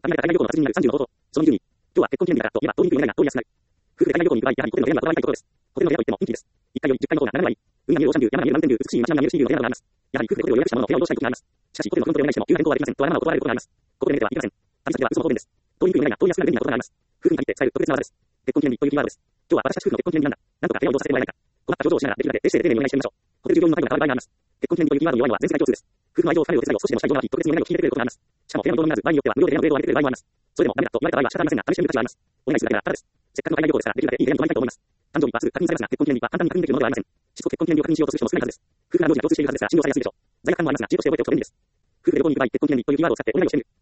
旅行の達人になる30の方法。その2に、今日は結婚記念日だからと、今、遠い国が遠い安くなる。夫婦で海外旅行に行く場合、やはりホテルの部屋が断られたいところです。ホテルの部屋といっても、ピンキーです。1回より10回の方が7割。運が見えるオーシャンビュー、山が見えるマウンテンビュー、美しい街並みが見えるシービューの部屋などがあります。やはり夫婦でホテルを予約したものを部屋を移動したい時があります。しかし、ホテルのフロントでお願いしても、夕飯変更はできませんと頭を断られることがあります。ここで寝てはいけません。旅先は嘘の方便です。遠い国が遠い安くなる便利なことがあります。夫婦に限って使える特別な技です。結婚記念日というキーワードです。今日は私たち夫婦の結婚記念日なんだ。なんとか部屋を移動させてもらえないか。困った表情をしながらできるだけ丁寧にお願いしてみましょう。ホテル従業員の態度が変わる場合があります。結婚記念日というキーワードに弱いのは前世代共通です。夫婦の愛情を深めるお手伝いを少しでもしたいと思い、特別に願いを聞いてくれることがあります。しかも部屋の動画にならず、場合によっては無料で部屋のデータを上げてくれる場合もあります。それでもダメだと言われた場合は仕方ありませんが、試してみる価値があります。お願いするだけならただです。せっかくの海外旅行ですから、できるだけいい部屋に泊まりたいと思います。誕生日はすぐ確認されますが、結婚記念日は簡単に確認できるものではありません。しつこく結婚記念日を確認しようとする人も少ないはずです。夫婦間同士が共通しているはずですから、信用されやすいでしょう。罪悪感もありますが、知恵として覚えておくと便利です。夫婦で旅行に行く場合、結婚記念日というキーワードを使ってお願いをしてみる。